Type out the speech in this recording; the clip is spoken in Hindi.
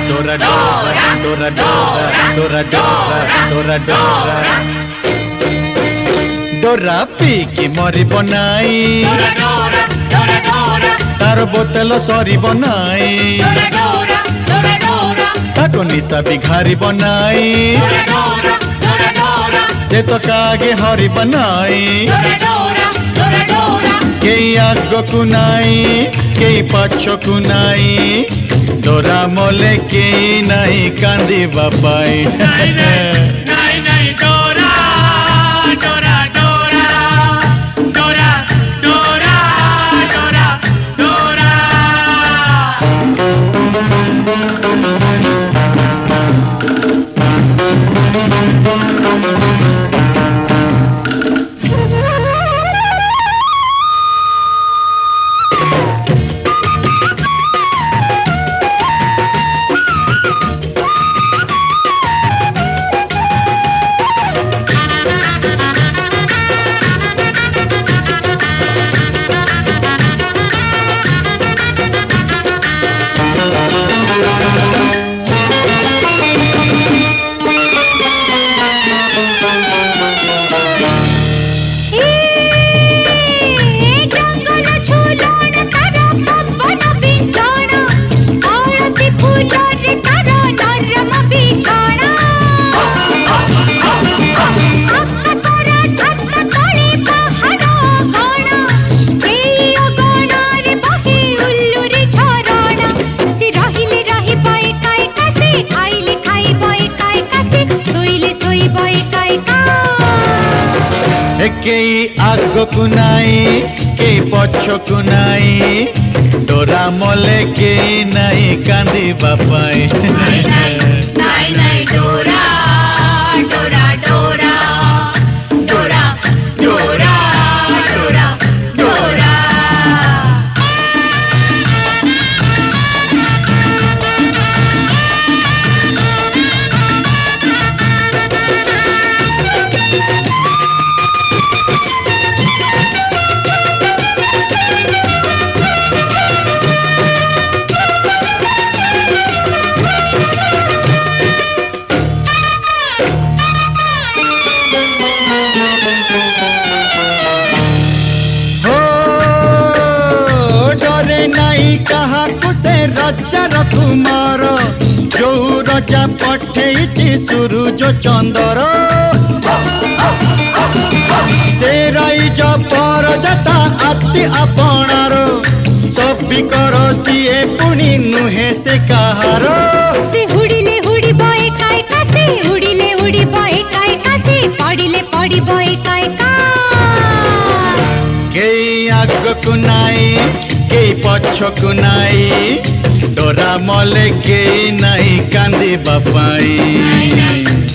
डोरा डोरा डोरा डोरा डोरा डोरा डोरा डोरा पी की मरी बनाई तार बोतल सरी बनाई ताको निशा बिघारी बनाई से तो कागे हरी बनाई केई आगो कुनाई केई पछ कुनाई डोरा मोले केई नहीं कांदी बापाई केई आगो कुनाई केई पछ कुनाई डोरा मोले केई नहीं कांदी बापाई डोरा डोरा डोरा डोरा डोरा डोरा डोरा कहा कुसे रजा कुमार जो रजा पठेइछि सूरज चंदर से राइज पर जता अति आपणार सबी कर सीए पुणी नुहे से कहार से हुड़िले हुड़ी बए काय कासे हुड़िले हुड़ी बए काय कासे पड़िले पड़ी बए काय का केई आग कुनाई केई पछ कुनाई डोरा मोले केई नहीं कांदी बापाई।